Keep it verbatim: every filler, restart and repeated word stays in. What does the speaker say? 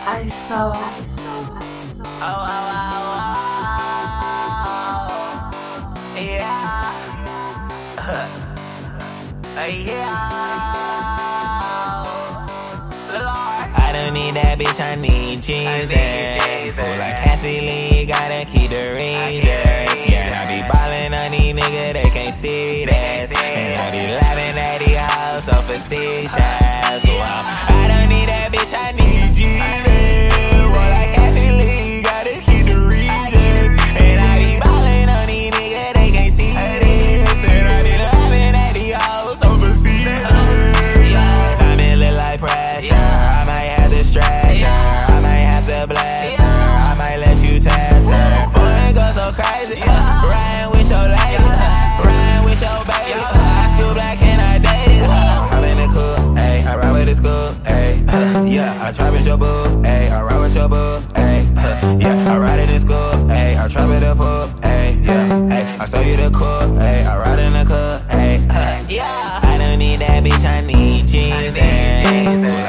I saw. Oh, oh, oh, oh. Yeah. Uh, yeah. Lord. I don't need that bitch, I need Jesus. Pull like Kathy Lee, gotta keep the reasons. Yeah, and I be ballin' on these niggas, they can't see that. And I be laughing at these hoes so facetious. So I'm, I don't need that bitch, I need Jesus. Pull like Kathy Lee, gotta keep the reasons. And I be ballin' on these niggas, they can't see this. And I be laughing at these hoes so facetious. I'm in look like pressure, I might have to stretch her, I might have to bless her, I might let you test her. Before it go so crazy, riding with your lady, riding with your baby. I still black and I date it. I'm in the cool, ayy, I ride with the school, ayy. Yeah, I trap with your boo, ayy, I ride with your boo, ayy. Yeah, I ride it in school, ayy, I trap it the fool, ayy. Yeah, ayy, I saw you the cool, ayy, I ride in the cool, ayy. Yeah, I don't need that bitch, I need Jesus.